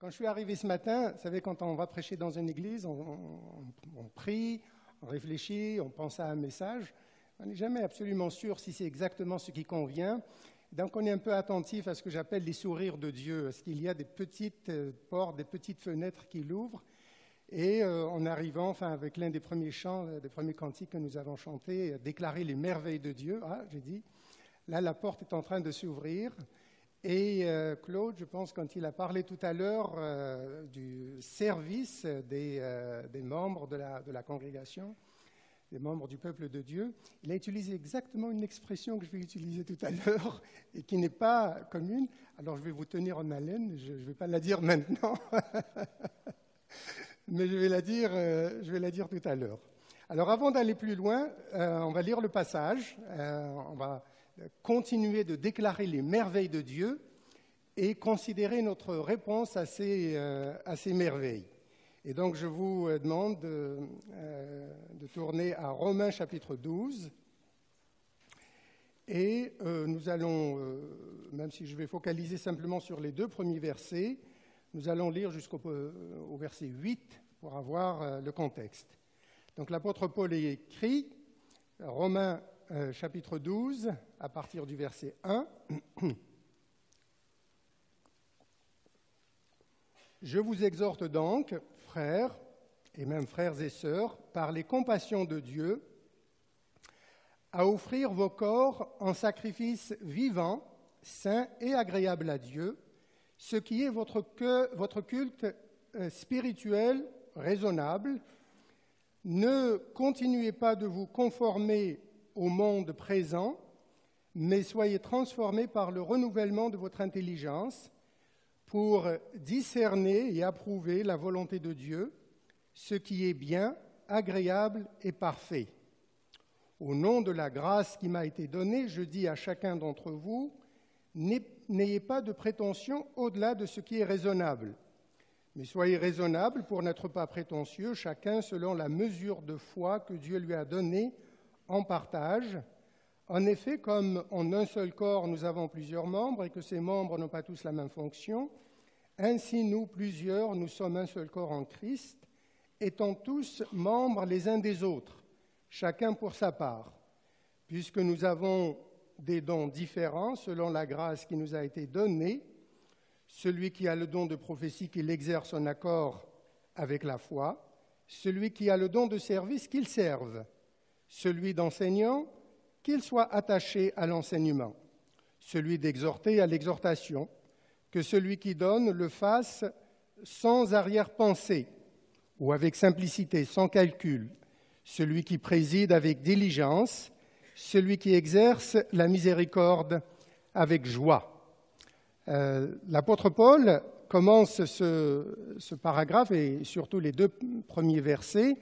Quand je suis arrivé ce matin, vous savez, quand on va prêcher dans une église, on prie, on réfléchit, on pense à un message. On n'est jamais absolument sûr si c'est exactement ce qui convient. Donc on est un peu attentif à ce que j'appelle les sourires de Dieu. Est-ce qu'il y a des petites portes, des petites fenêtres qui l'ouvrent? Et en arrivant, avec l'un des premiers chants, des premiers cantiques que nous avons chantés, déclarer les merveilles de Dieu, j'ai dit, là la porte est en train de s'ouvrir. Et Claude, je pense, quand il a parlé tout à l'heure du service des membres de la congrégation, des membres du peuple de Dieu, il a utilisé exactement une expression que je vais utiliser tout à l'heure et qui n'est pas commune. Alors je vais vous tenir en haleine, je ne vais pas la dire maintenant, mais je vais la dire tout à l'heure. Alors avant d'aller plus loin, on va lire le passage, on va continuer de déclarer les merveilles de Dieu et considérer notre réponse à ces merveilles. Et donc, je vous demande de tourner à Romains chapitre 12. Et nous allons, même si je vais focaliser simplement sur les 2 premiers versets, nous allons lire jusqu'au verset 8 pour avoir le contexte. Donc, l'apôtre Paul écrit, Romains chapitre 12, à partir du verset 1. Je vous exhorte donc, frères, et même frères et sœurs, par les compassions de Dieu, à offrir vos corps en sacrifice vivant, saint et agréable à Dieu, ce qui est votre culte spirituel raisonnable. Ne continuez pas de vous conformer au monde présent, mais soyez transformés par le renouvellement de votre intelligence pour discerner et approuver la volonté de Dieu, ce qui est bien, agréable et parfait. Au nom de la grâce qui m'a été donnée, je dis à chacun d'entre vous, n'ayez pas de prétention au-delà de ce qui est raisonnable, mais soyez raisonnable pour n'être pas prétentieux, chacun selon la mesure de foi que Dieu lui a donnée en partage. En effet, comme en un seul corps nous avons plusieurs membres et que ces membres n'ont pas tous la même fonction, ainsi nous, plusieurs, nous sommes un seul corps en Christ, étant tous membres les uns des autres, chacun pour sa part. Puisque nous avons des dons différents selon la grâce qui nous a été donnée, celui qui a le don de prophétie qu'il exerce en accord avec la foi, celui qui a le don de service qu'il serve, celui d'enseignant, qu'il soit attaché à l'enseignement, celui d'exhorter à l'exhortation, que celui qui donne le fasse sans arrière-pensée ou avec simplicité, sans calcul, celui qui préside avec diligence, celui qui exerce la miséricorde avec joie. L'apôtre Paul commence ce paragraphe et surtout les 2 premiers versets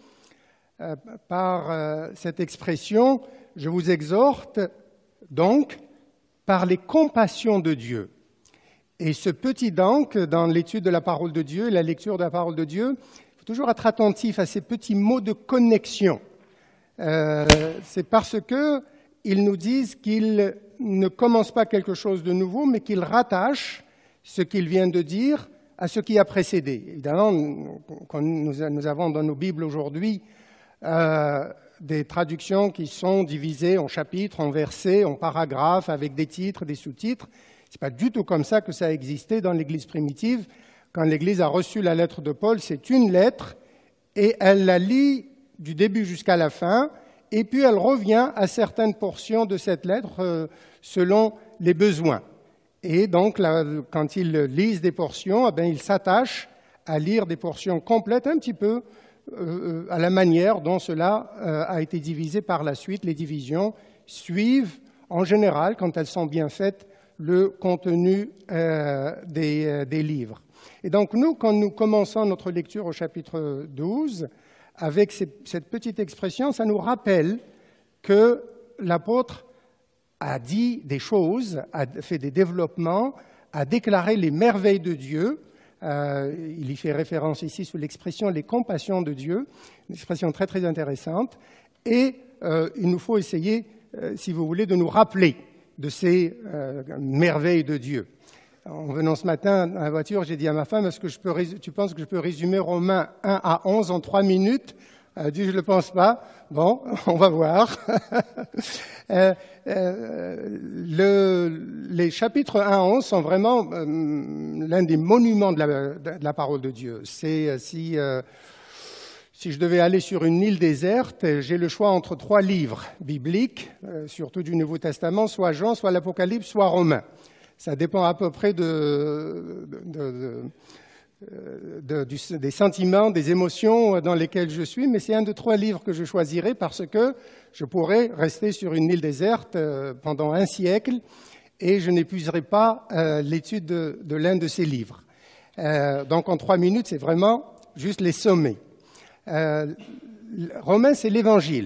par cette expression « Je vous exhorte donc par les compassions de Dieu ». Et ce petit « donc » dans l'étude de la parole de Dieu, la lecture de la parole de Dieu, il faut toujours être attentif à ces petits mots de connexion. C'est parce qu'ils nous disent qu'ils ne commencent pas quelque chose de nouveau, mais qu'ils rattachent ce qu'il vient de dire à ce qui a précédé. Évidemment, quand nous avons dans nos Bibles aujourd'hui des traductions qui sont divisées en chapitres, en versets, en paragraphes, avec des titres, des sous-titres. Ce n'est pas du tout comme ça que ça a existé dans l'Église primitive. Quand l'Église a reçu la lettre de Paul, c'est une lettre et elle la lit du début jusqu'à la fin et puis elle revient à certaines portions de cette lettre selon les besoins. Et donc, là, quand ils lisent des portions, ils s'attachent à lire des portions complètes un petit peu à la manière dont cela a été divisé par la suite. Les divisions suivent, en général, quand elles sont bien faites, le contenu des livres. Et donc, nous, quand nous commençons notre lecture au chapitre 12, avec cette petite expression, ça nous rappelle que l'apôtre a dit des choses, a fait des développements, a déclaré les merveilles de Dieu. Il y fait référence ici sous l'expression « les compassions de Dieu », une expression très très intéressante. Et il nous faut essayer, si vous voulez, de nous rappeler de ces merveilles de Dieu. En venant ce matin dans la voiture, j'ai dit à ma femme, est-ce que tu penses que je peux résumer Romains 1 à 11 en 3 minutes? Elle a dit, je ne le pense pas. Bon, on va voir. Les chapitres 1 à 11 sont vraiment l'un des monuments de la parole de Dieu. C'est si je devais aller sur une île déserte, j'ai le choix entre 3 livres bibliques, surtout du Nouveau Testament, soit Jean, soit l'Apocalypse, soit Romains. Ça dépend à peu près des sentiments, des émotions dans lesquelles je suis, mais c'est un de 3 livres que je choisirai parce que je pourrais rester sur une île déserte pendant un siècle et je n'épuiserai pas l'étude de l'un de ces livres. Donc en 3 minutes, c'est vraiment juste les sommets. Romains, c'est l'Évangile.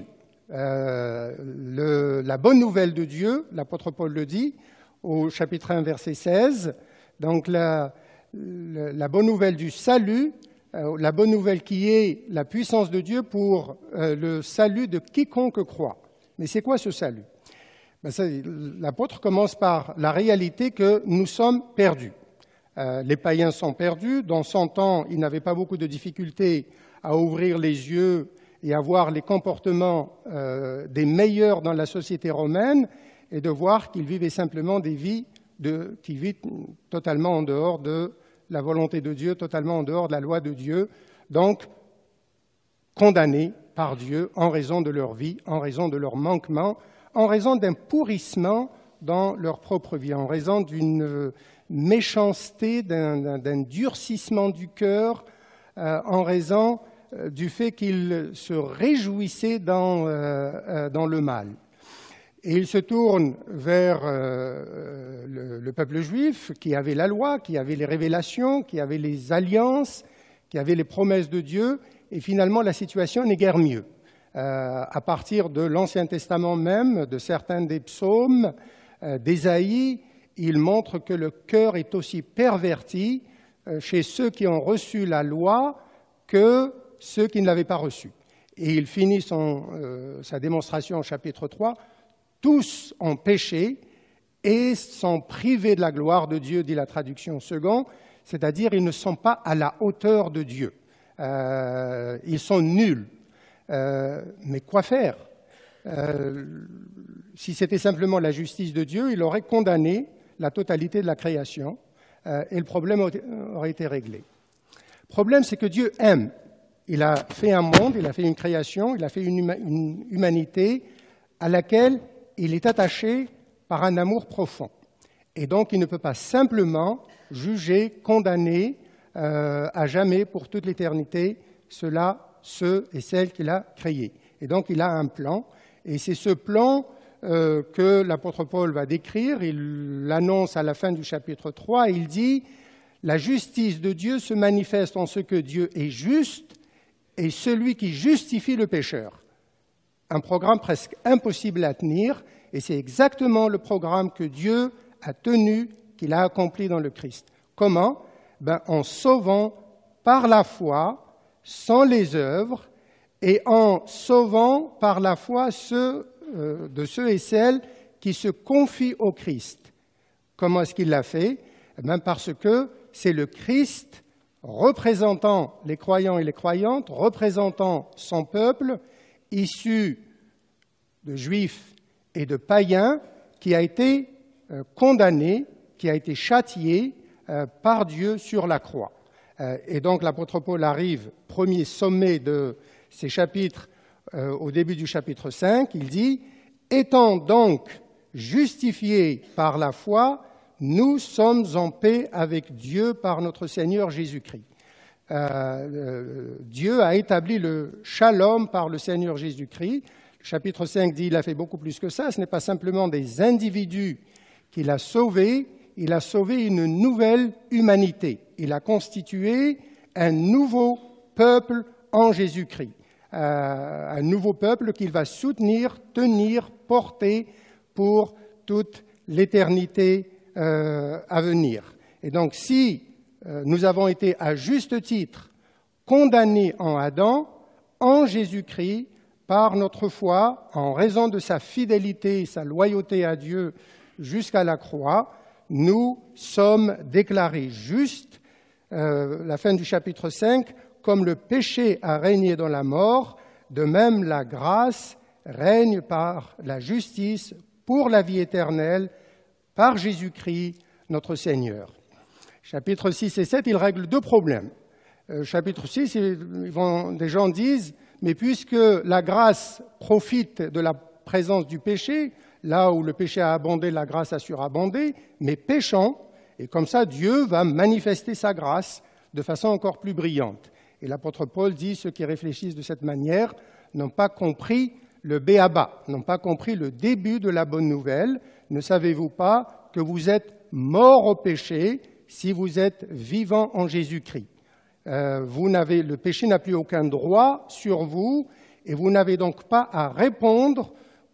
La bonne nouvelle de Dieu, l'apôtre Paul le dit, au chapitre 1, verset 16. Donc la bonne nouvelle du salut, la bonne nouvelle qui est la puissance de Dieu pour le salut de quiconque croit. Mais c'est quoi ce salut? L'apôtre commence par la réalité que nous sommes perdus. Les païens sont perdus. Dans son temps, ils n'avaient pas beaucoup de difficultés à ouvrir les yeux et à voir les comportements des meilleurs dans la société romaine et de voir qu'ils vivaient simplement des vies qui vivent totalement en dehors de la volonté de Dieu, totalement en dehors de la loi de Dieu, donc condamnés par Dieu en raison de leur vie, en raison de leur manquement, en raison d'un pourrissement dans leur propre vie, en raison d'une méchanceté, d'un durcissement du cœur, en raison du fait qu'ils se réjouissaient dans le mal. Et il se tourne vers le peuple juif qui avait la loi, qui avait les révélations, qui avait les alliances, qui avait les promesses de Dieu. Et finalement, la situation n'est guère mieux. À partir de l'Ancien Testament même, de certains des psaumes, d'Ésaïe, il montre que le cœur est aussi perverti chez ceux qui ont reçu la loi que ceux qui ne l'avaient pas reçue. Et il finit sa démonstration au chapitre 3. Tous ont péché et sont privés de la gloire de Dieu, dit la traduction seconde, c'est-à-dire ils ne sont pas à la hauteur de Dieu. Ils sont nuls. Mais quoi faire? Si c'était simplement la justice de Dieu, il aurait condamné la totalité de la création et le problème aurait été réglé. Le problème, c'est que Dieu aime. Il a fait un monde, il a fait une création, il a fait une humanité à laquelle il est attaché par un amour profond. Et donc, il ne peut pas simplement juger, condamner à jamais, pour toute l'éternité, ceux et celles qu'il a créés. Et donc, il a un plan. Et c'est ce plan que l'apôtre Paul va décrire. Il l'annonce à la fin du chapitre 3. Il dit « La justice de Dieu se manifeste en ce que Dieu est juste et celui qui justifie le pécheur. » Un programme presque impossible à tenir, et c'est exactement le programme que Dieu a tenu, qu'il a accompli dans le Christ. Comment? En sauvant par la foi, sans les œuvres, et en sauvant par la foi ceux et celles qui se confient au Christ. Comment est-ce qu'il l'a fait? Parce que c'est le Christ, représentant les croyants et les croyantes, représentant son peuple, issu de juifs et de païens, qui a été condamné, qui a été châtié par Dieu sur la croix. Et donc l'apôtre Paul arrive, premier sommet de ces chapitres, au début du chapitre 5, il dit « Étant donc justifiés par la foi, nous sommes en paix avec Dieu par notre Seigneur Jésus-Christ. » Dieu a établi le shalom par le Seigneur Jésus-Christ. Le chapitre 5 dit il a fait beaucoup plus que ça. Ce n'est pas simplement des individus qu'il a sauvés, il a sauvé une nouvelle humanité. Il a constitué un nouveau peuple en Jésus-Christ. Un nouveau peuple qu'il va soutenir, tenir, porter pour toute l'éternité à venir. Et donc si nous avons été à juste titre condamnés en Adam, en Jésus-Christ, par notre foi, en raison de sa fidélité et sa loyauté à Dieu jusqu'à la croix, nous sommes déclarés justes. La fin du chapitre 5, comme le péché a régné dans la mort, de même la grâce règne par la justice pour la vie éternelle, par Jésus-Christ, notre Seigneur. Chapitres 6 et 7, il règle deux problèmes. Chapitre 6, des gens disent, mais puisque la grâce profite de la présence du péché, là où le péché a abondé, la grâce a surabondé, mais péchons, et comme ça Dieu va manifester sa grâce de façon encore plus brillante. Et l'apôtre Paul dit, ceux qui réfléchissent de cette manière n'ont pas compris le béaba, n'ont pas compris le début de la bonne nouvelle. Ne savez-vous pas que vous êtes morts au péché si vous êtes vivants en Jésus-Christ? Le péché n'a plus aucun droit sur vous et vous n'avez donc pas à répondre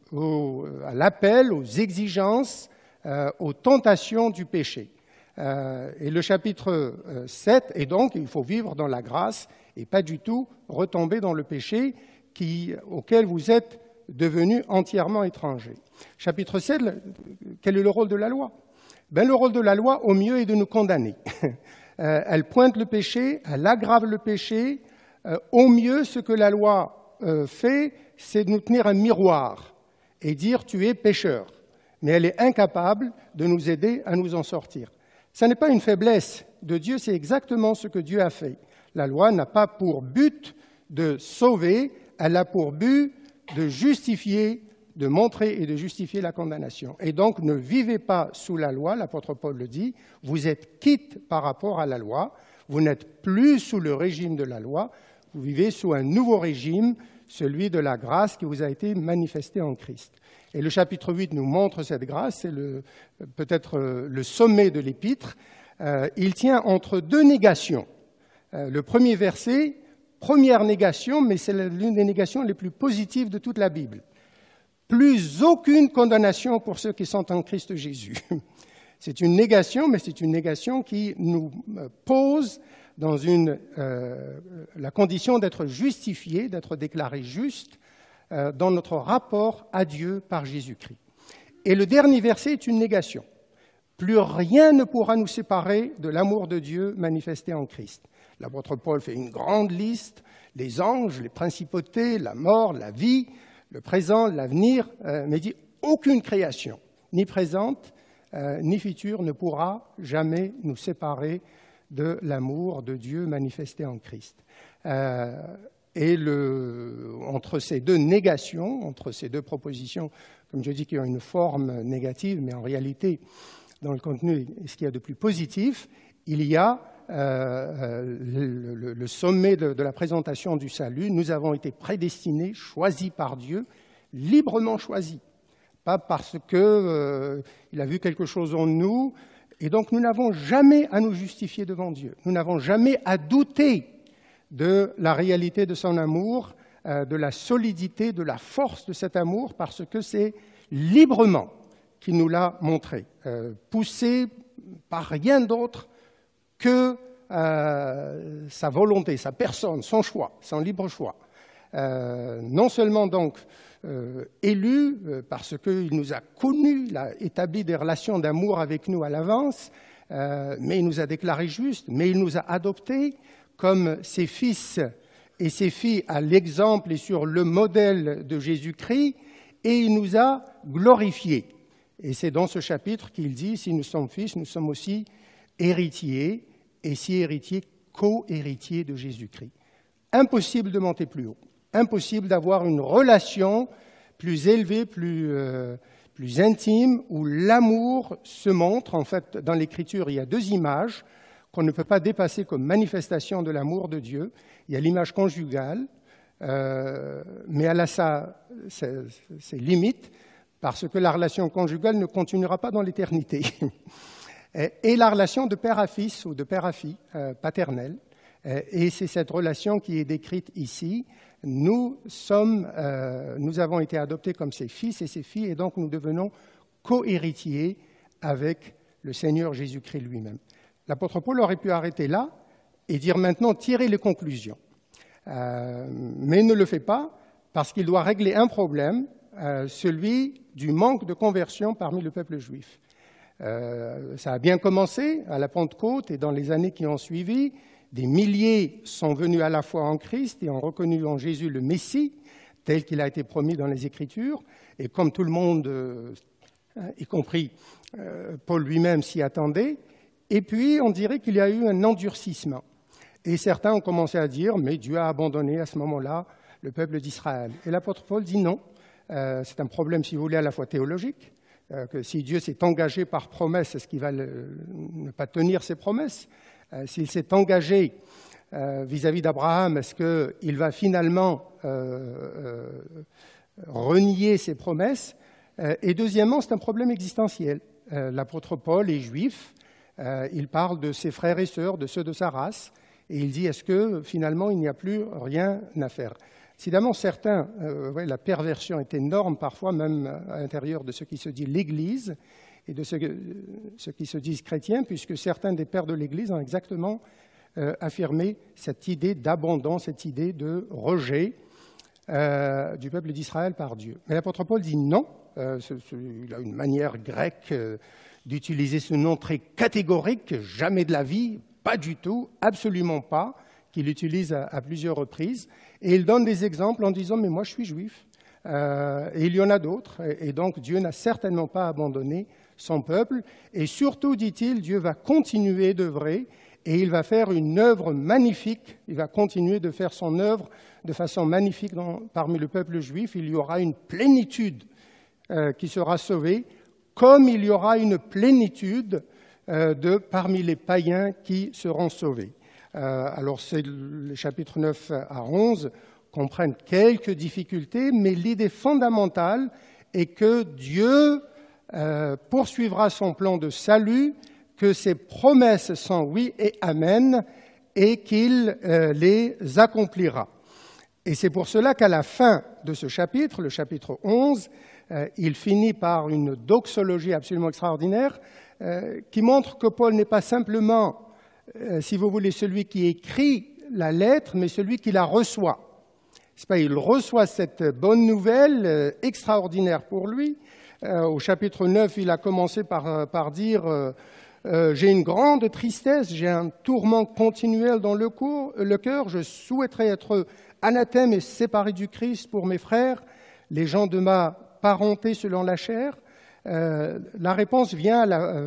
à l'appel, aux exigences, aux tentations du péché. Et le chapitre 7 est donc, il faut vivre dans la grâce et pas du tout retomber dans le péché auquel vous êtes devenus entièrement étrangers. Chapitre 7, quel est le rôle de la loi? Le rôle de la loi, au mieux, est de nous condamner. Elle pointe le péché, elle aggrave le péché. Au mieux, ce que la loi fait, c'est de nous tenir un miroir et dire « tu es pécheur ». Mais elle est incapable de nous aider à nous en sortir. Ce n'est pas une faiblesse de Dieu, c'est exactement ce que Dieu a fait. La loi n'a pas pour but de sauver, elle a pour but de justifier, de montrer et de justifier la condamnation. Et donc, ne vivez pas sous la loi, l'apôtre Paul le dit, vous êtes quitte par rapport à la loi, vous n'êtes plus sous le régime de la loi, vous vivez sous un nouveau régime, celui de la grâce qui vous a été manifestée en Christ. Et le chapitre 8 nous montre cette grâce, c'est peut-être le sommet de l'épître. Il tient entre deux négations. Le premier verset, première négation, mais c'est l'une des négations les plus positives de toute la Bible. Plus aucune condamnation pour ceux qui sont en Christ Jésus. C'est une négation, mais c'est une négation qui nous pose dans la condition d'être justifié, d'être déclaré juste dans notre rapport à Dieu par Jésus-Christ. Et le dernier verset est une négation. Plus rien ne pourra nous séparer de l'amour de Dieu manifesté en Christ. L'apôtre Paul fait une grande liste, les anges, les principautés, la mort, la vie, le présent, l'avenir, mais dit aucune création, ni présente, ni future, ne pourra jamais nous séparer de l'amour de Dieu manifesté en Christ. Et entre ces deux négations, entre ces deux propositions, comme je dis, qui ont une forme négative, mais en réalité, dans le contenu, ce qu'il y a de plus positif, il y a le sommet de la présentation du salut. Nous avons été prédestinés, choisis par Dieu, librement choisis, pas parce qu'il a vu quelque chose en nous, et donc nous n'avons jamais à nous justifier devant Dieu. Nous n'avons jamais à douter de la réalité de son amour, de la solidité, de la force de cet amour, parce que c'est librement qu'il nous l'a montré, poussé par rien d'autre que sa volonté, sa personne, son choix, son libre choix. Non seulement donc élu parce qu'il nous a connus, il a établi des relations d'amour avec nous à l'avance, mais il nous a déclarés justes, mais il nous a adoptés comme ses fils et ses filles à l'exemple et sur le modèle de Jésus-Christ, et il nous a glorifiés. Et c'est dans ce chapitre qu'il dit, si nous sommes fils, nous sommes aussi héritiers, et si héritiers, co-héritiers de Jésus-Christ. Impossible de monter plus haut, impossible d'avoir une relation plus élevée, plus intime, où l'amour se montre. En fait, dans l'Écriture, il y a deux images qu'on ne peut pas dépasser comme manifestation de l'amour de Dieu. Il y a l'image conjugale, mais elle a ses limites, parce que la relation conjugale ne continuera pas dans l'éternité. Et la relation de père à fils ou de père à fille, paternelle. Et c'est cette relation qui est décrite ici. Nous avons été adoptés comme ses fils et ses filles, et donc nous devenons co-héritiers avec le Seigneur Jésus-Christ lui-même. L'apôtre Paul aurait pu arrêter là et dire maintenant, tirer les conclusions. Mais il ne le fait pas parce qu'il doit régler un problème, celui du manque de conversion parmi le peuple juif. Ça a bien commencé à la Pentecôte et dans les années qui ont suivi. Des milliers sont venus à la foi en Christ et ont reconnu en Jésus le Messie, tel qu'il a été promis dans les Écritures. Et comme tout le monde, y compris Paul lui-même, s'y attendait. Et puis, on dirait qu'il y a eu un endurcissement. Et certains ont commencé à dire, mais Dieu a abandonné à ce moment-là le peuple d'Israël. Et l'apôtre Paul dit non. C'est un problème, si vous voulez, à la fois théologique, que si Dieu s'est engagé par promesse, est-ce qu'il va ne pas tenir ses promesses? S'il s'est engagé vis-à-vis d'Abraham, est-ce qu'il va finalement renier ses promesses? Et deuxièmement, c'est un problème existentiel. L'apôtre Paul est juif, il parle de ses frères et sœurs, de ceux de sa race, et il dit, est-ce que finalement il n'y a plus rien à faire? Évidemment, certains, la perversion est énorme parfois, même à l'intérieur de ce qui se dit l'Église et de ceux qui se disent chrétiens, puisque certains des pères de l'Église ont exactement affirmé cette idée d'abandon, cette idée de rejet du peuple d'Israël par Dieu. Mais l'apôtre Paul dit non, il a une manière grecque d'utiliser ce nom très catégorique, jamais de la vie, pas du tout, absolument pas, qu'il utilise à plusieurs reprises. Et il donne des exemples en disant « mais moi je suis juif ». Et il y en a d'autres. Et donc Dieu n'a certainement pas abandonné son peuple. Et surtout, dit-il, Dieu va continuer d'œuvrer et il va faire une œuvre magnifique. Il va continuer de faire son œuvre de façon magnifique parmi le peuple juif. Il y aura une plénitude qui sera sauvée, comme il y aura une plénitude parmi les païens qui seront sauvés. Alors, les chapitres 9 à 11 comprennent quelques difficultés, mais l'idée fondamentale est que Dieu poursuivra son plan de salut, que ses promesses sont oui et amen, et qu'il les accomplira. Et c'est pour cela qu'à la fin de ce chapitre, le chapitre 11, il finit par une doxologie absolument extraordinaire qui montre que Paul n'est pas simplement, si vous voulez, celui qui écrit la lettre, mais celui qui la reçoit. C'est pas, il reçoit cette bonne nouvelle extraordinaire pour lui. Au chapitre 9, il a commencé par dire j'ai une grande tristesse, j'ai un tourment continuel dans le cœur, je souhaiterais être anathème et séparé du Christ pour mes frères, les gens de ma parenté selon la chair. La réponse vient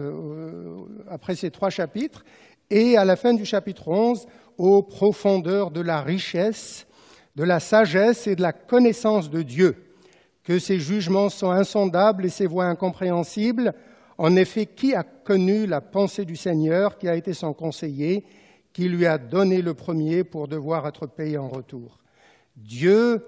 après ces 3 chapitres et à la fin du chapitre 11, aux profondeurs de la richesse, de la sagesse et de la connaissance de Dieu, que ses jugements sont insondables et ses voies incompréhensibles. En effet, qui a connu la pensée du Seigneur, qui a été son conseiller, qui lui a donné le premier pour devoir être payé en retour? Dieu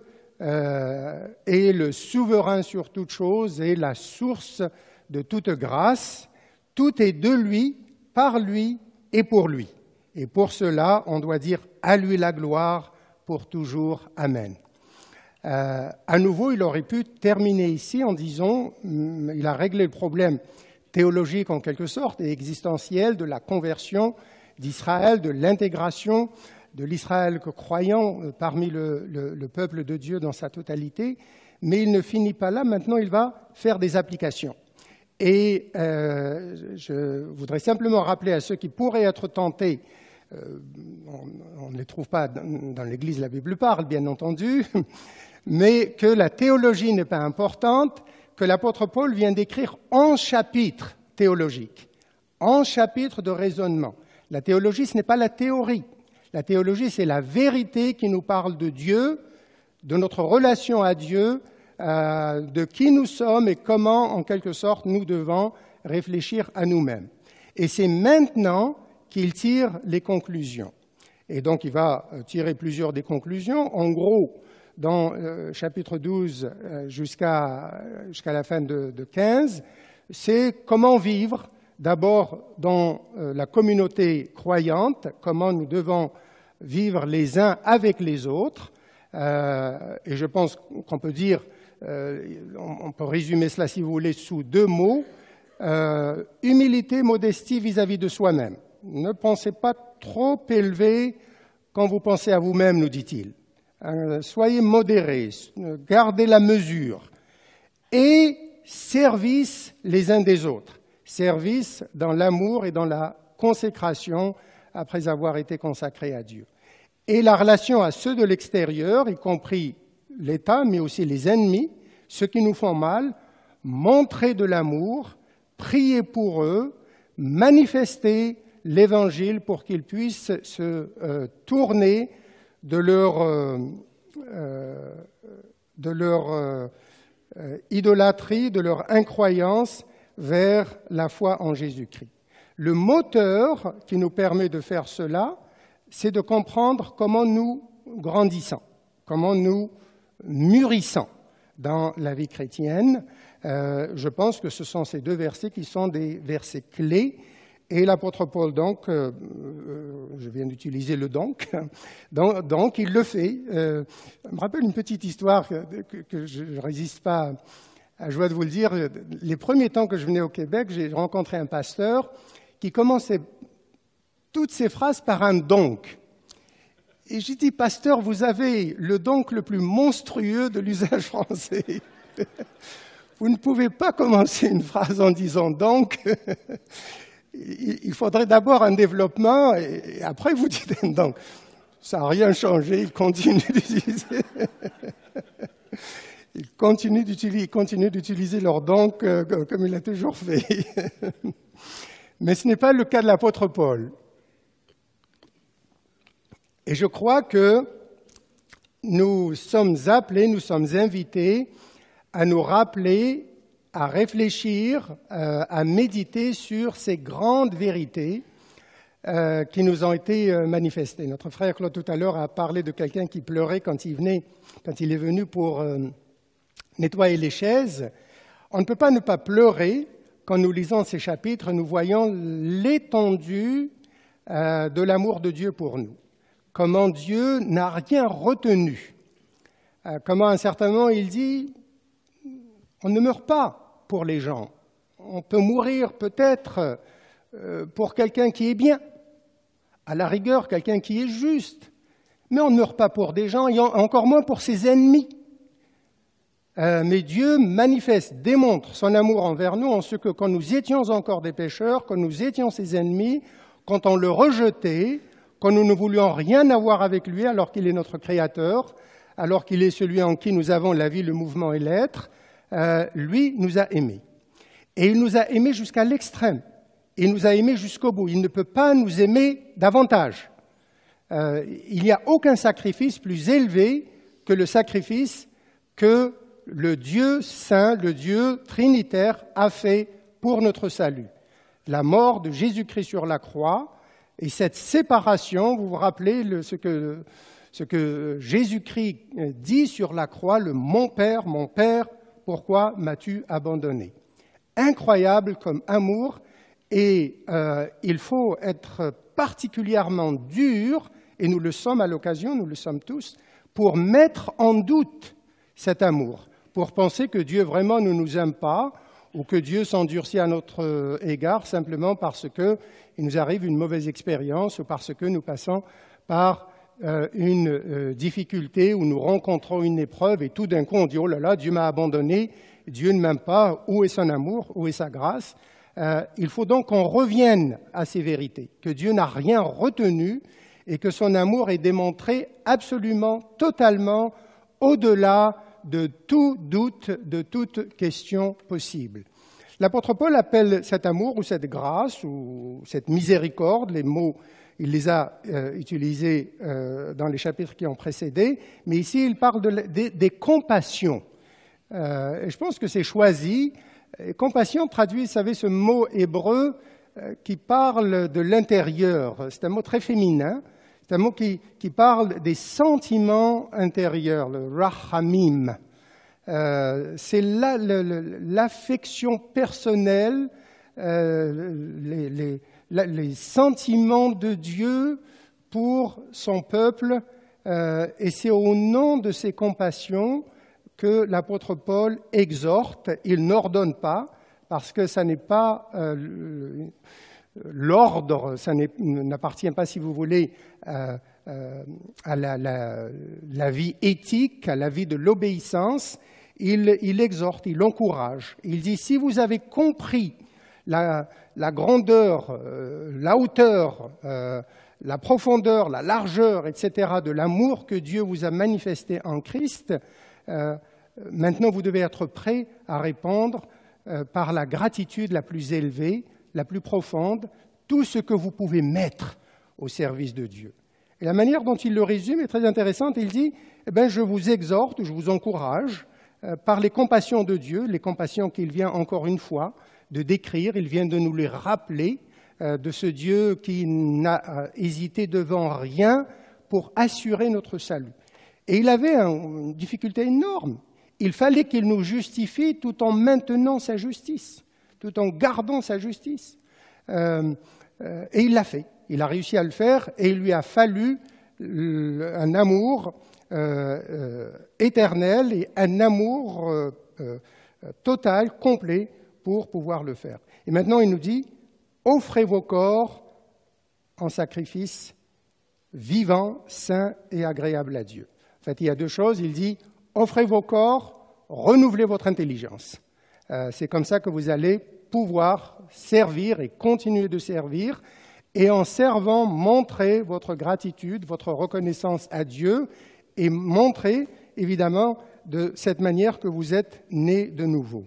est le souverain sur toute chose et la source de toute grâce. Tout est de lui, par lui et pour lui. Et pour cela, on doit dire à lui la gloire pour toujours. Amen. À nouveau, il aurait pu terminer ici en disant, il a réglé le problème théologique en quelque sorte et existentiel de la conversion d'Israël, de l'intégration de l'Israël croyant parmi le peuple de Dieu dans sa totalité, mais il ne finit pas là. Maintenant, il va faire des applications. Et je voudrais simplement rappeler à ceux qui pourraient être tentés, on ne les trouve pas dans l'Église, la Bible parle, bien entendu, mais que la théologie n'est pas importante, que l'apôtre Paul vient d'écrire 11 chapitres théologiques, 11 chapitres de raisonnement. La théologie, ce n'est pas la théorie. La théologie, c'est la vérité qui nous parle de Dieu, de notre relation à Dieu, de qui nous sommes et comment, en quelque sorte, nous devons réfléchir à nous-mêmes. Et c'est maintenant qu'il tire les conclusions. Et donc, il va tirer plusieurs des conclusions. En gros, dans chapitre 12 jusqu'à la fin de 15, c'est comment vivre d'abord dans la communauté croyante, comment nous devons vivre les uns avec les autres. Et je pense qu'on peut dire, on peut résumer cela, si vous voulez, sous 2 mots. Humilité, modestie vis-à-vis de soi-même. Ne pensez pas trop élevé quand vous pensez à vous-même, nous dit-il. Soyez modérés, gardez la mesure. Et service les uns des autres. service dans l'amour et dans la consécration après avoir été consacrés à Dieu. Et la relation à ceux de l'extérieur, y compris l'État, mais aussi les ennemis, ceux qui nous font mal, montrer de l'amour, prier pour eux, manifester l'Évangile pour qu'ils puissent se tourner de leur idolâtrie, de leur incroyance vers la foi en Jésus-Christ. Le moteur qui nous permet de faire cela, c'est de comprendre comment nous grandissons, comment nous mûrissons dans la vie chrétienne. Je pense que ce sont ces deux versets qui sont des versets clés. Et l'apôtre Paul, donc, je viens d'utiliser le donc il le fait. Je me rappelle une petite histoire que je ne résiste pas à la joie de vous le dire. Les premiers temps que je venais au Québec, j'ai rencontré un pasteur qui commençait toutes ses phrases par un donc. Et j'ai dit, pasteur, vous avez le donc le plus monstrueux de l'usage français. Vous ne pouvez pas commencer une phrase en disant donc. Il faudrait d'abord un développement et après vous dites donc. Ça n'a rien changé, il continue d'utiliser. Il continue d'utiliser leur donc comme il a toujours fait. Mais ce n'est pas le cas de l'apôtre Paul. Et je crois que nous sommes appelés, nous sommes invités à nous rappeler, à réfléchir, à méditer sur ces grandes vérités qui nous ont été manifestées. Notre frère Claude tout à l'heure a parlé de quelqu'un qui pleurait quand il est venu pour nettoyer les chaises. On ne peut pas ne pas pleurer quand nous lisons ces chapitres, nous voyons l'étendue de l'amour de Dieu pour nous. Comment Dieu n'a rien retenu. Comment à un certain moment il dit, on ne meurt pas pour les gens. On peut mourir peut-être pour quelqu'un qui est bien, à la rigueur quelqu'un qui est juste, mais on ne meurt pas pour des gens, et encore moins pour ses ennemis. Mais Dieu manifeste, démontre son amour envers nous en ce que quand nous étions encore des pécheurs, quand nous étions ses ennemis, quand on le rejetait, quand nous ne voulions rien avoir avec lui alors qu'il est notre Créateur, alors qu'il est celui en qui nous avons la vie, le mouvement et l'être, lui nous a aimés. Et il nous a aimés jusqu'à l'extrême. Il nous a aimés jusqu'au bout. Il ne peut pas nous aimer davantage. Il n'y a aucun sacrifice plus élevé que le sacrifice que le Dieu saint, le Dieu trinitaire a fait pour notre salut. La mort de Jésus-Christ sur la croix et cette séparation, vous vous rappelez ce que Jésus-Christ dit sur la croix, le « Mon Père, pourquoi m'as-tu abandonné ?» Incroyable comme amour, et il faut être particulièrement dur, et nous le sommes à l'occasion, nous le sommes tous, pour mettre en doute cet amour, pour penser que Dieu vraiment ne nous aime pas, ou que Dieu s'endurcit à notre égard simplement parce qu'il nous arrive une mauvaise expérience, ou parce que nous passons par une difficulté, ou nous rencontrons une épreuve, et tout d'un coup on dit « Oh là là, Dieu m'a abandonné, Dieu ne m'aime pas, où est son amour, où est sa grâce ?» Il faut donc qu'on revienne à ces vérités, que Dieu n'a rien retenu et que son amour est démontré absolument, totalement, au-delà de tout doute, de toute question possible. L'apôtre Paul appelle cet amour ou cette grâce ou cette miséricorde, les mots, il les a utilisés dans les chapitres qui ont précédé, mais ici il parle des compassions. Et je pense que c'est choisi. Et compassion traduit, vous savez, ce mot hébreu qui parle de l'intérieur. C'est un mot très féminin. C'est un mot qui parle des sentiments intérieurs, le rachamim. C'est l'affection personnelle, les sentiments de Dieu pour son peuple. Et c'est au nom de ces compassions que l'apôtre Paul exhorte. Il n'ordonne pas, parce que ça n'est pas l'ordre, ça n'appartient pas, si vous voulez, à la vie éthique, à la vie de l'obéissance. Il exhorte, il encourage. Il dit, si vous avez compris la grandeur, la hauteur, la profondeur, la largeur, etc., de l'amour que Dieu vous a manifesté en Christ, maintenant vous devez être prêt à répandre par la gratitude la plus élevée, la plus profonde, tout ce que vous pouvez mettre au service de Dieu. Et la manière dont il le résume est très intéressante. Il dit, je vous exhorte, je vous encourage, par les compassions de Dieu, les compassions qu'il vient encore une fois de décrire, il vient de nous les rappeler, de ce Dieu qui n'a hésité devant rien pour assurer notre salut. Et il avait une difficulté énorme. Il fallait qu'il nous justifie tout en maintenant sa justice, tout en gardant sa justice. Et il l'a fait. Il a réussi à le faire et il lui a fallu un amour éternel et un amour total, complet, pour pouvoir le faire. Et maintenant, il nous dit, offrez vos corps en sacrifice vivant, saint et agréable à Dieu. En fait, il y a deux choses. Il dit, offrez vos corps, renouvelez votre intelligence. C'est comme ça que vous allez pouvoir servir et continuer de servir, et en servant, montrer votre gratitude, votre reconnaissance à Dieu, et montrer, évidemment, de cette manière que vous êtes nés de nouveau.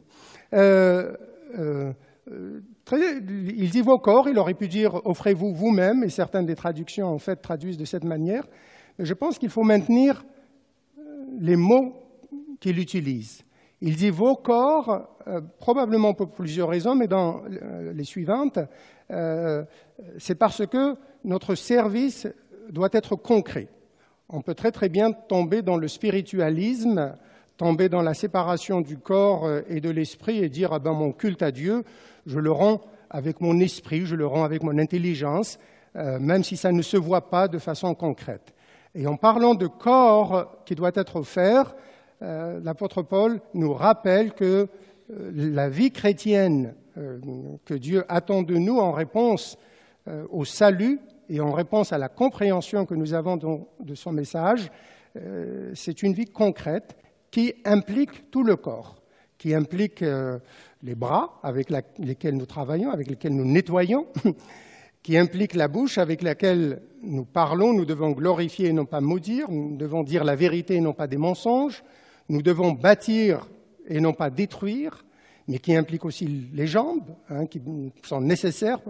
Il dit vos corps, il aurait pu dire offrez-vous vous-même, et certaines des traductions en fait traduisent de cette manière. Mais je pense qu'il faut maintenir les mots qu'il utilise. Il dit vos corps, probablement pour plusieurs raisons, mais dans les suivantes, c'est parce que notre service doit être concret. On peut très très bien tomber dans le spiritualisme, tomber dans la séparation du corps et de l'esprit et dire mon culte à Dieu, je le rends avec mon esprit, je le rends avec mon intelligence, même si ça ne se voit pas de façon concrète. Et en parlant de corps qui doit être offert, l'apôtre Paul nous rappelle que la vie chrétienne que Dieu attend de nous en réponse au salut et en réponse à la compréhension que nous avons de son message, c'est une vie concrète qui implique tout le corps, qui implique les bras avec lesquels nous travaillons, avec lesquels nous nettoyons, qui implique la bouche avec laquelle nous parlons, nous devons glorifier et non pas maudire, nous devons dire la vérité et non pas des mensonges, nous devons bâtir et non pas détruire, mais qui implique aussi les jambes, qui sont nécessaires,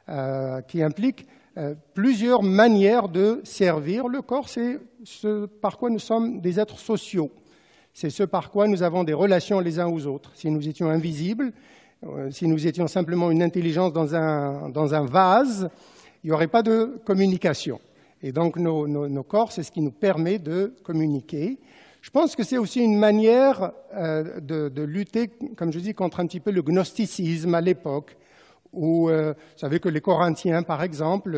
qui implique plusieurs manières de servir. Le corps, c'est ce par quoi nous sommes des êtres sociaux. C'est ce par quoi nous avons des relations les uns aux autres. Si nous étions invisibles, si nous étions simplement une intelligence dans un vase, il n'y aurait pas de communication. Et donc nos corps, c'est ce qui nous permet de communiquer. Je pense que c'est aussi une manière de lutter, comme je dis, contre un petit peu le gnosticisme à l'époque, où, vous savez que les Corinthiens, par exemple,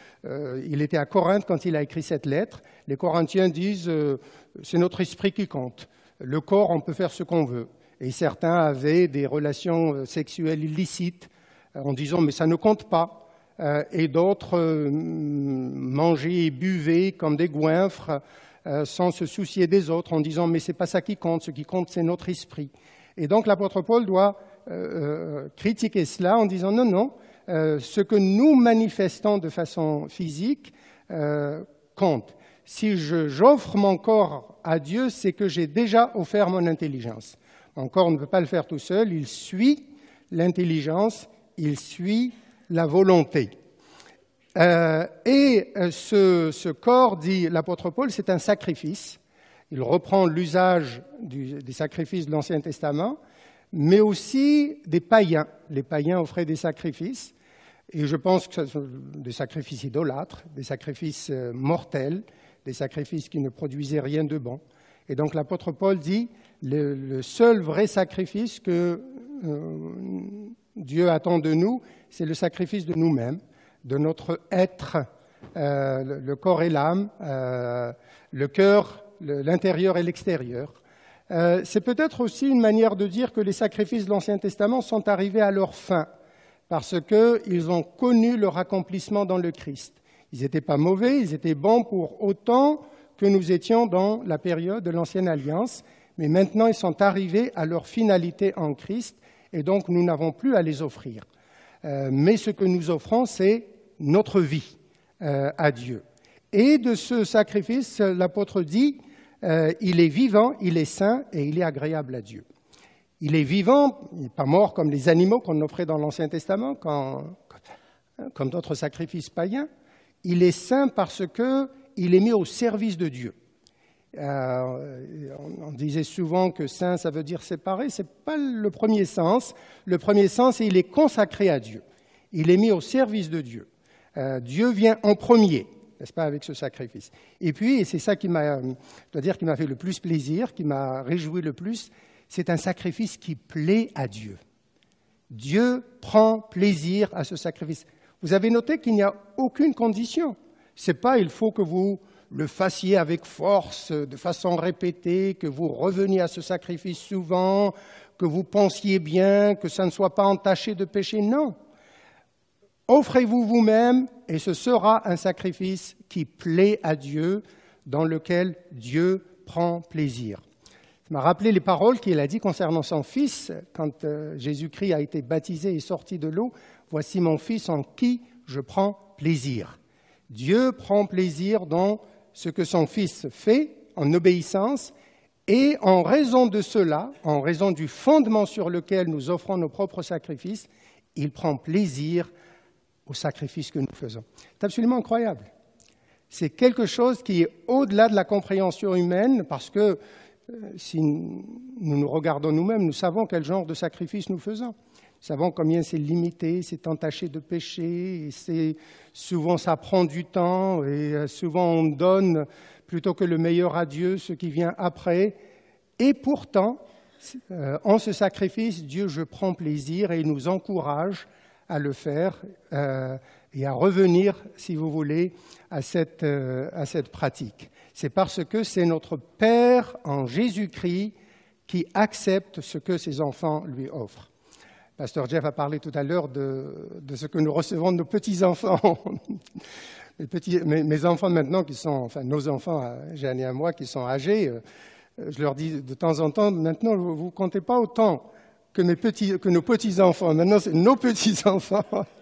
il était à Corinthe quand il a écrit cette lettre, les Corinthiens disent c'est notre esprit qui compte. Le corps, on peut faire ce qu'on veut. Et certains avaient des relations sexuelles illicites en disant mais ça ne compte pas. Et d'autres mangeaient et buvaient comme des goinfres sans se soucier des autres en disant mais c'est pas ça qui compte, ce qui compte c'est notre esprit. Et donc l'apôtre Paul doit critiquer cela en disant non, ce que nous manifestons de façon physique compte. Si j'offre mon corps à Dieu, c'est que j'ai déjà offert mon intelligence. Mon corps ne peut pas le faire tout seul, il suit l'intelligence, il suit la volonté. Et ce corps, dit l'apôtre Paul, c'est un sacrifice. Il reprend l'usage des sacrifices de l'Ancien Testament, mais aussi des païens. Les païens offraient des sacrifices, et je pense que ce sont des sacrifices idolâtres, des sacrifices mortels, des sacrifices qui ne produisaient rien de bon. Et donc l'apôtre Paul dit, le seul vrai sacrifice que Dieu attend de nous, c'est le sacrifice de nous-mêmes, de notre être, le corps et l'âme, le cœur, l'intérieur et l'extérieur. C'est peut-être aussi une manière de dire que les sacrifices de l'Ancien Testament sont arrivés à leur fin, parce qu'ils ont connu leur accomplissement dans le Christ. Ils n'étaient pas mauvais, ils étaient bons pour autant que nous étions dans la période de l'Ancienne Alliance, mais maintenant ils sont arrivés à leur finalité en Christ, et donc nous n'avons plus à les offrir. mais ce que nous offrons, c'est notre vie à Dieu. Et de ce sacrifice, l'apôtre dit, il est vivant, il est saint et il est agréable à Dieu. Il est vivant, il n'est pas mort comme les animaux qu'on offrait dans l'Ancien Testament, comme d'autres sacrifices païens. Il est saint parce qu'il est mis au service de Dieu. On disait souvent que saint, ça veut dire séparé. Ce n'est pas le premier sens. Le premier sens, c'est qu'il est consacré à Dieu. Il est mis au service de Dieu. Dieu vient en premier, n'est-ce pas, avec ce sacrifice. Et puis, et c'est ça qui m'a fait le plus plaisir, qui m'a réjoui le plus, c'est un sacrifice qui plaît à Dieu. Dieu prend plaisir à ce sacrifice. Vous avez noté qu'il n'y a aucune condition. Ce n'est pas il faut que vous le fassiez avec force, de façon répétée, que vous reveniez à ce sacrifice souvent, que vous pensiez bien, que ça ne soit pas entaché de péché. Non. Offrez-vous vous-même et ce sera un sacrifice qui plaît à Dieu, dans lequel Dieu prend plaisir. Ça m'a rappelé les paroles qu'il a dit concernant son fils quand Jésus-Christ a été baptisé et sorti de l'eau. « Voici mon fils en qui je prends plaisir ». Dieu prend plaisir dans ce que son fils fait en obéissance et en raison de cela, en raison du fondement sur lequel nous offrons nos propres sacrifices, il prend plaisir au sacrifice que nous faisons. C'est absolument incroyable. C'est quelque chose qui est au-delà de la compréhension humaine parce que si nous nous regardons nous-mêmes, nous savons quel genre de sacrifice nous faisons. Nous savons combien c'est limité, c'est entaché de péché, et souvent ça prend du temps, et souvent on donne plutôt que le meilleur à Dieu, ce qui vient après. Et pourtant, en ce sacrifice, Dieu, je prends plaisir et il nous encourage à le faire et à revenir, si vous voulez, à cette pratique. C'est parce que c'est notre Père en Jésus-Christ qui accepte ce que ses enfants lui offrent. Pasteur Jeff a parlé tout à l'heure de ce que nous recevons de nos petits-enfants. Mes enfants maintenant, nos enfants, Jeanne et à moi, qui sont âgés, je leur dis de temps en temps, maintenant, vous ne comptez pas autant que nos petits-enfants. Maintenant, c'est nos petits-enfants.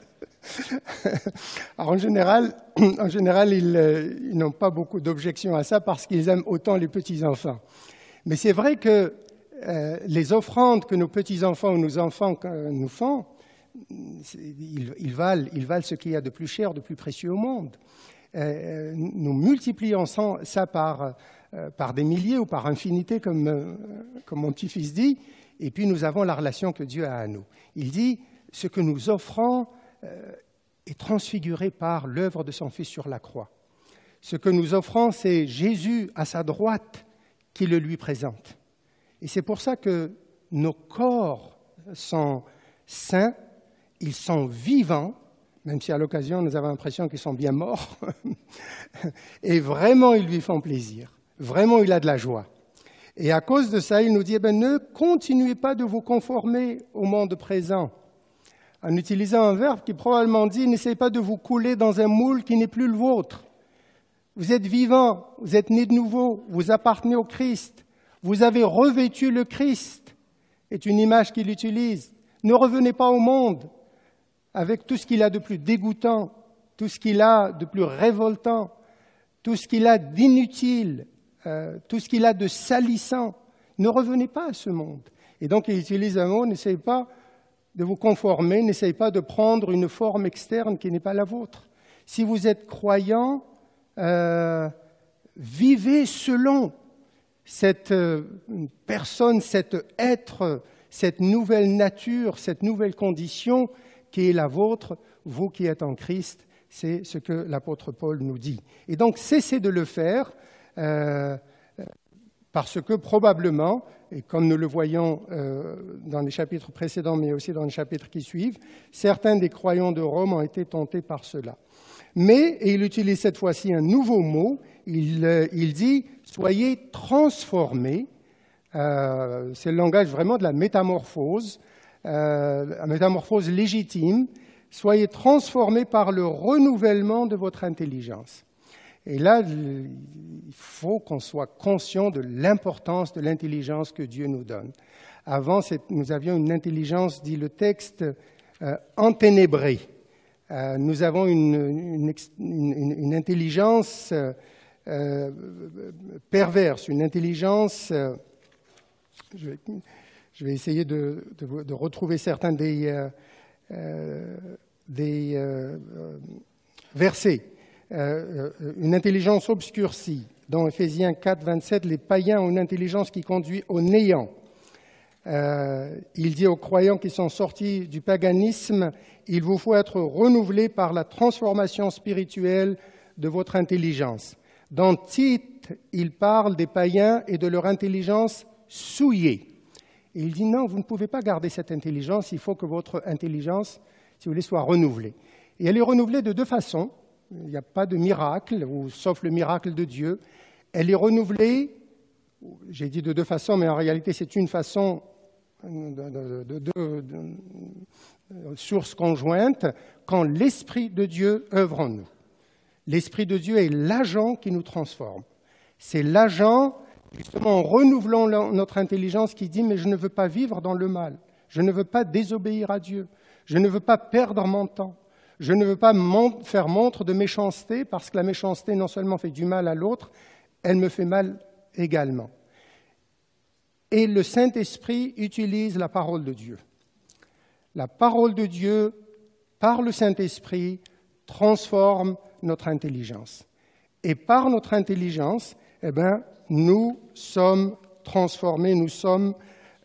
Alors, en général, ils n'ont pas beaucoup d'objections à ça parce qu'ils aiment autant les petits-enfants. Mais c'est vrai que les offrandes que nos petits-enfants ou nos enfants nous font, ils valent ce qu'il y a de plus cher, de plus précieux au monde. Nous multiplions ça par des milliers ou par infinité, comme mon petit-fils dit, et puis nous avons la relation que Dieu a à nous. Il dit, ce que nous offrons est transfiguré par l'œuvre de son Fils sur la croix. Ce que nous offrons, c'est Jésus à sa droite qui le lui présente. Et c'est pour ça que nos corps sont saints, ils sont vivants, même si à l'occasion nous avons l'impression qu'ils sont bien morts, et vraiment ils lui font plaisir, vraiment il a de la joie. Et à cause de ça, il nous dit, ne continuez pas de vous conformer au monde présent, en utilisant un verbe qui probablement dit, n'essayez pas de vous couler dans un moule qui n'est plus le vôtre. Vous êtes vivant, vous êtes nés de nouveau, vous appartenez au Christ. Vous avez revêtu le Christ, est une image qu'il utilise. Ne revenez pas au monde avec tout ce qu'il a de plus dégoûtant, tout ce qu'il a de plus révoltant, tout ce qu'il a d'inutile, tout ce qu'il a de salissant. Ne revenez pas à ce monde. Et donc il utilise un mot, n'essayez pas de vous conformer, n'essayez pas de prendre une forme externe qui n'est pas la vôtre. Si vous êtes croyant, vivez selon cette personne, cet être, cette nouvelle nature, cette nouvelle condition qui est la vôtre, vous qui êtes en Christ, c'est ce que l'apôtre Paul nous dit. Et donc, cessez de le faire, parce que probablement, et comme nous le voyons dans les chapitres précédents, mais aussi dans les chapitres qui suivent, certains des croyants de Rome ont été tentés par cela. Mais, et il utilise cette fois-ci un nouveau mot, il dit « soyez transformés ». C'est le langage vraiment de la métamorphose légitime. « Soyez transformés par le renouvellement de votre intelligence ». Et là, il faut qu'on soit conscient de l'importance de l'intelligence que Dieu nous donne. Avant, nous avions une intelligence, dit le texte, enténébrée. Nous avons une intelligence perverse, une intelligence... je vais essayer de retrouver certains des versets. Une intelligence obscurcie. Dans Éphésiens 4, 27, les païens ont une intelligence qui conduit au néant. Il dit aux croyants qui sont sortis du paganisme, il vous faut être renouvelés par la transformation spirituelle de votre intelligence. Dans Tite, il parle des païens et de leur intelligence souillée. Et il dit non, vous ne pouvez pas garder cette intelligence, il faut que votre intelligence, si vous voulez, soit renouvelée. Et elle est renouvelée de deux façons. Il n'y a pas de miracle, ou sauf le miracle de Dieu. Elle est renouvelée, j'ai dit de deux façons, mais en réalité c'est une façon de source conjointe, quand l'Esprit de Dieu œuvre en nous. L'Esprit de Dieu est l'agent qui nous transforme. C'est l'agent, justement en renouvelant notre intelligence, qui dit « mais je ne veux pas vivre dans le mal, je ne veux pas désobéir à Dieu, je ne veux pas perdre mon temps, je ne veux pas faire montre de méchanceté, parce que la méchanceté non seulement fait du mal à l'autre, elle me fait mal également. » Et le Saint-Esprit utilise la parole de Dieu. La parole de Dieu, par le Saint-Esprit, transforme notre intelligence. Et par notre intelligence, nous sommes transformés, nous sommes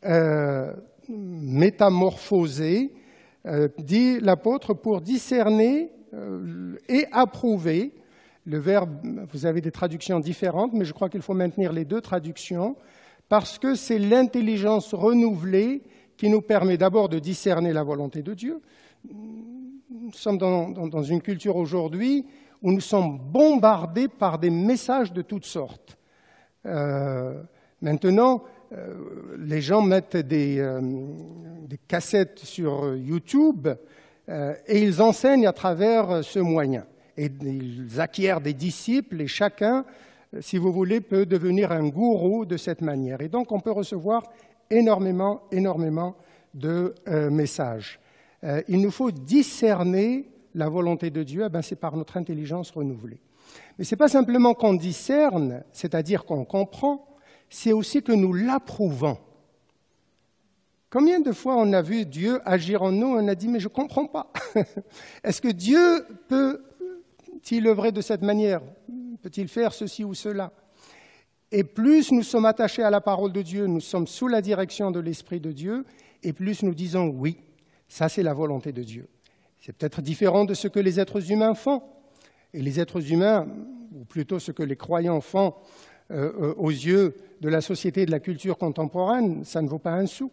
métamorphosés, dit l'apôtre, pour discerner et approuver. Le verbe, vous avez des traductions différentes, mais je crois qu'il faut maintenir les deux traductions, parce que c'est l'intelligence renouvelée qui nous permet d'abord de discerner la volonté de Dieu. Nous sommes dans une culture aujourd'hui où nous sommes bombardés par des messages de toutes sortes. Maintenant, les gens mettent des cassettes sur YouTube et ils enseignent à travers ce moyen. Et ils acquièrent des disciples et chacun, si vous voulez, peut devenir un gourou de cette manière. Et donc, on peut recevoir énormément de messages. Il nous faut discerner la volonté de Dieu, c'est par notre intelligence renouvelée. Mais ce n'est pas simplement qu'on discerne, c'est-à-dire qu'on comprend, c'est aussi que nous l'approuvons. Combien de fois on a vu Dieu agir en nous, on a dit « mais je ne comprends pas ». Est-ce que Dieu peut-il œuvrer de cette manière ? Peut-il faire ceci ou cela ? Et plus nous sommes attachés à la parole de Dieu, nous sommes sous la direction de l'Esprit de Dieu, et plus nous disons « oui, ça c'est la volonté de Dieu ». C'est peut-être différent de ce que les êtres humains font. Et les êtres humains, ou plutôt ce que les croyants font aux yeux de la société et de la culture contemporaine, ça ne vaut pas un sou.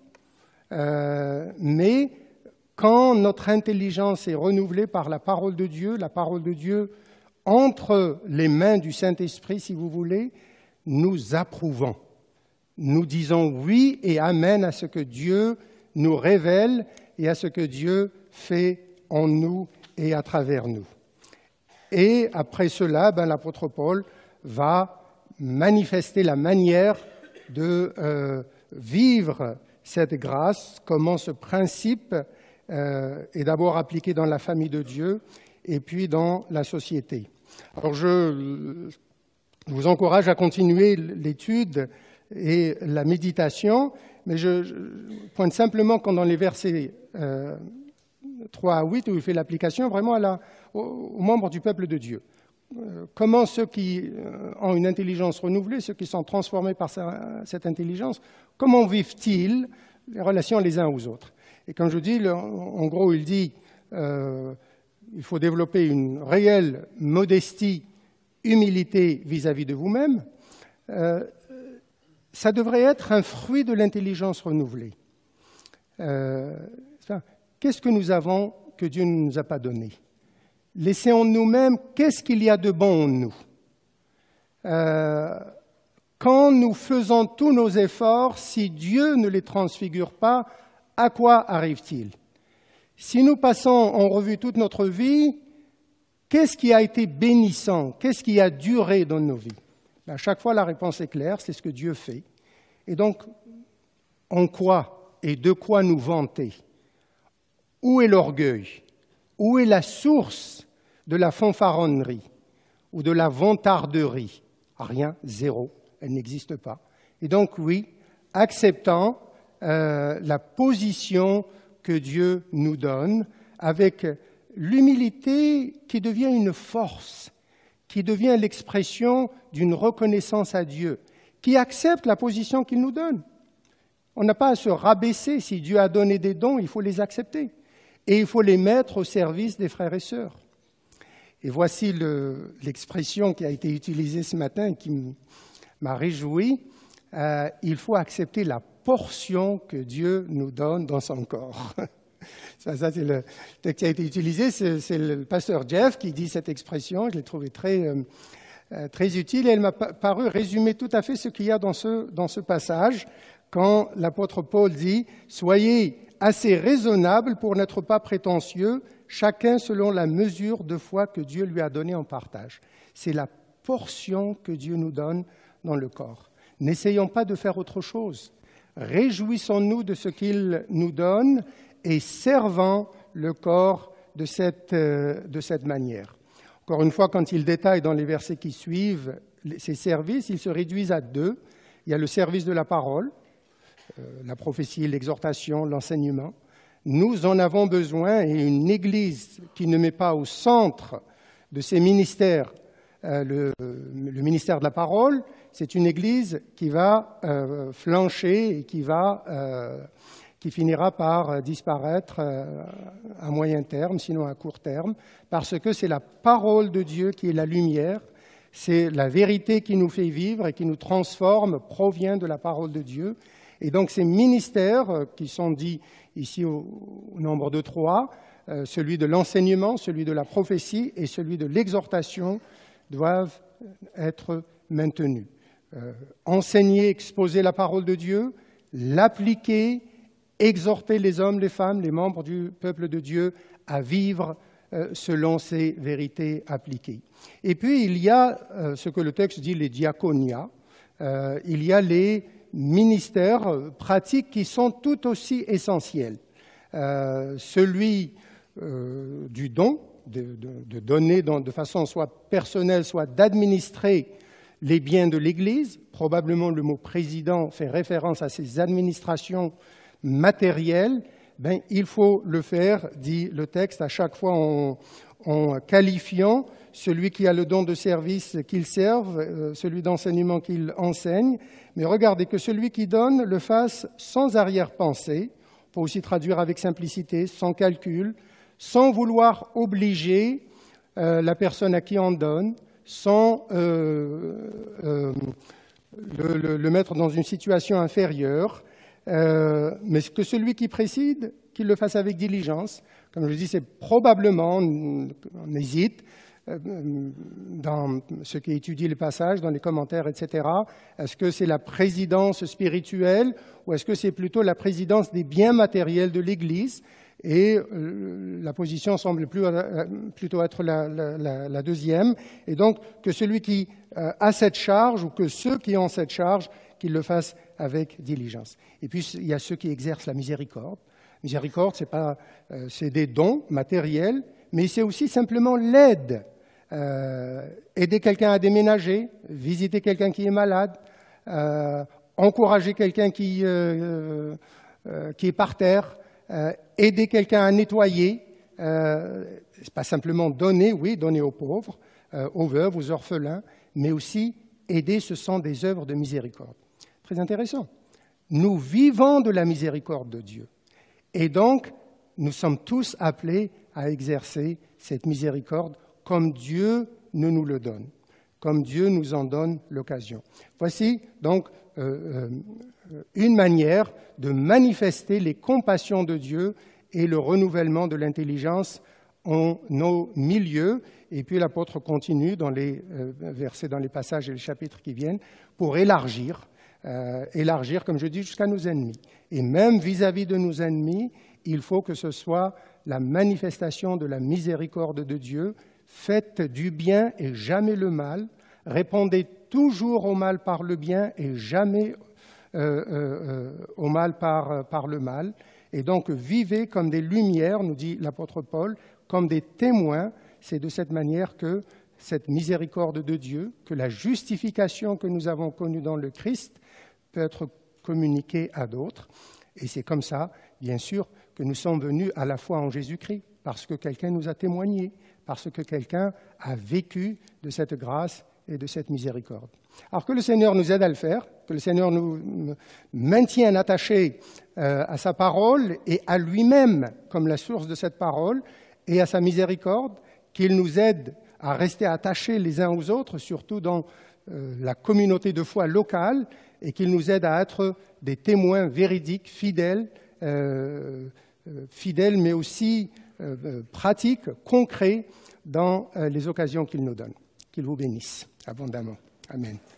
Mais quand notre intelligence est renouvelée par la parole de Dieu entre les mains du Saint-Esprit, si vous voulez, nous approuvons. Nous disons oui et amen à ce que Dieu nous révèle et à ce que Dieu fait en nous et à travers nous. Et après cela, l'apôtre Paul va manifester la manière de vivre cette grâce, comment ce principe est d'abord appliqué dans la famille de Dieu et puis dans la société. Alors je vous encourage à continuer l'étude et la méditation, mais je pointe simplement quand dans les versets 3 à 8, où il fait l'application vraiment aux membres du peuple de Dieu. Comment ceux qui ont une intelligence renouvelée, ceux qui sont transformés par cette intelligence, comment vivent-ils les relations les uns aux autres? Et comme je dis, en gros, il dit il faut développer une réelle modestie, humilité vis-à-vis de vous-même. Ça devrait être un fruit de l'intelligence renouvelée. Qu'est-ce que nous avons que Dieu ne nous a pas donné? Laissez-en nous-mêmes, qu'est-ce qu'il y a de bon en nous? Quand nous faisons tous nos efforts, si Dieu ne les transfigure pas, à quoi arrive-t-il? Si nous passons en revue toute notre vie, qu'est-ce qui a été bénissant? Qu'est-ce qui a duré dans nos vies? À chaque fois, la réponse est claire, c'est ce que Dieu fait. Et donc, en quoi et de quoi nous vanter? Où est l'orgueil? Où est la source de la fanfaronnerie ou de la vantarderie? Rien, zéro, elle n'existe pas. Et donc oui, acceptant la position que Dieu nous donne, avec l'humilité qui devient une force, qui devient l'expression d'une reconnaissance à Dieu, qui accepte la position qu'il nous donne. On n'a pas à se rabaisser. Si Dieu a donné des dons, il faut les accepter. Et il faut les mettre au service des frères et sœurs. Et voici l'expression qui a été utilisée ce matin et qui m'a réjoui. Il faut accepter la portion que Dieu nous donne dans son corps. Ça c'est le texte qui a été utilisé. C'est le pasteur Jeff qui dit cette expression. Je l'ai trouvée très utile et elle m'a paru résumer tout à fait ce qu'il y a dans ce passage quand l'apôtre Paul dit « Soyez assez raisonnable pour n'être pas prétentieux, chacun selon la mesure de foi que Dieu lui a donnée en partage. » C'est la portion que Dieu nous donne dans le corps. N'essayons pas de faire autre chose. Réjouissons-nous de ce qu'il nous donne et servons le corps de cette manière. Encore une fois, quand il détaille dans les versets qui suivent ces services, ils se réduisent à deux. Il y a le service de la parole, la prophétie, l'exhortation, l'enseignement. Nous en avons besoin et une Église qui ne met pas au centre de ses ministères le ministère de la parole, c'est une Église qui va flancher et qui finira par disparaître à moyen terme, sinon à court terme, parce que c'est la parole de Dieu qui est la lumière, c'est la vérité qui nous fait vivre et qui nous transforme, provient de la parole de Dieu. Et donc ces ministères qui sont dits ici au nombre de 3, celui de l'enseignement, celui de la prophétie et celui de l'exhortation, doivent être maintenus. Enseigner, exposer la parole de Dieu, l'appliquer, exhorter les hommes, les femmes, les membres du peuple de Dieu à vivre selon ces vérités appliquées. Et puis il y a ce que le texte dit, les diaconia, il y a les ministères pratiques qui sont tout aussi essentiels. Celui du don, de donner de façon soit personnelle, soit d'administrer les biens de l'Église. Probablement le mot président fait référence à ces administrations matérielles. Il faut le faire, dit le texte, à chaque fois en qualifiant celui qui a le don de service qu'il serve, celui d'enseignement qu'il enseigne. Mais regardez que celui qui donne le fasse sans arrière-pensée, on peut aussi traduire avec simplicité, sans calcul, sans vouloir obliger la personne à qui on donne, sans le mettre dans une situation inférieure, mais que celui qui préside, qu'il le fasse avec diligence. Comme je dis, c'est probablement, on hésite, dans ceux qui étudient les passages, dans les commentaires, etc. Est-ce que c'est la présidence spirituelle ou est-ce que c'est plutôt la présidence des biens matériels de l'Église? Et la position semble plutôt être la deuxième. Et donc, que celui qui a cette charge, ou que ceux qui ont cette charge, qu'ils le fassent avec diligence. Et puis, il y a ceux qui exercent la miséricorde. Miséricorde, c'est des dons matériels, mais c'est aussi simplement l'aide. Aider quelqu'un à déménager, visiter quelqu'un qui est malade, encourager quelqu'un qui est par terre, aider quelqu'un à nettoyer, c'est pas simplement donner, oui, donner aux pauvres, aux veuves, aux orphelins, mais aussi aider, ce sont des œuvres de miséricorde. Très intéressant. Nous vivons de la miséricorde de Dieu. Et donc, nous sommes tous appelés à exercer cette miséricorde comme Dieu nous le donne, comme Dieu nous en donne l'occasion. Voici donc une manière de manifester les compassions de Dieu et le renouvellement de l'intelligence en nos milieux. Et puis l'apôtre continue dans les versets, dans les passages et les chapitres qui viennent, pour élargir, comme je dis, jusqu'à nos ennemis. Et même vis-à-vis de nos ennemis, il faut que ce soit la manifestation de la miséricorde de Dieu. Faites du bien et jamais le mal. Répondez toujours au mal par le bien et jamais au mal par le mal. et donc vivez comme des lumières, nous dit l'apôtre Paul, comme des témoins. C'est de cette manière que cette miséricorde de Dieu, que la justification que nous avons connue dans le Christ peut être communiquée à d'autres. Et c'est comme ça, bien sûr, que nous sommes venus à la foi en Jésus-Christ, parce que quelqu'un nous a témoigné, parce que quelqu'un a vécu de cette grâce et de cette miséricorde. Alors que le Seigneur nous aide à le faire, que le Seigneur nous maintienne attachés à sa parole et à lui-même comme la source de cette parole et à sa miséricorde, qu'il nous aide à rester attachés les uns aux autres, surtout dans la communauté de foi locale, et qu'il nous aide à être des témoins véridiques, fidèles, mais aussi pratiques, concrets dans les occasions qu'il nous donne. Qu'il vous bénisse abondamment. Amen.